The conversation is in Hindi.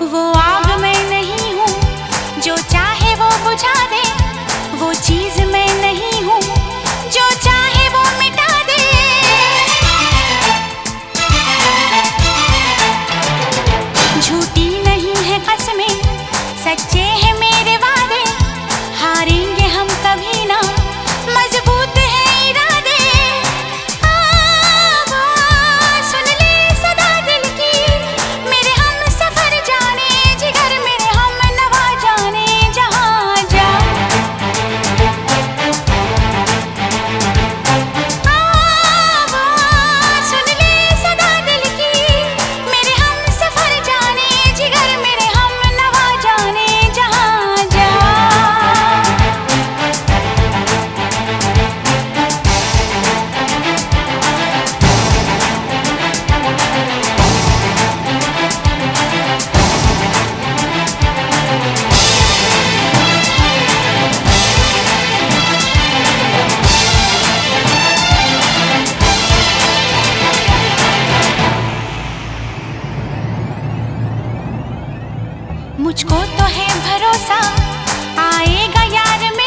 वो आग मैं नहीं हूँ जो चाहे वो बुझा दे, वो चीज मैं नहीं हूँ जो चाहे वो मिटा दे। झूठी नहीं है कसमें, सच्चे हैं मेरे वादे, हारेंगे हम कभी ना, मजबूत है इरादे। सुन ले सदा दिल की, मेरे हम सफर जाने जिगर, मेरे हम नवा जाने जहाँ जा। सुन ले सदा दिल की, मेरे हम सफर जाने जिगर, मेरे हम नवा जाने जहाँ जा। मुझको तो है भरोसा, आएगा यार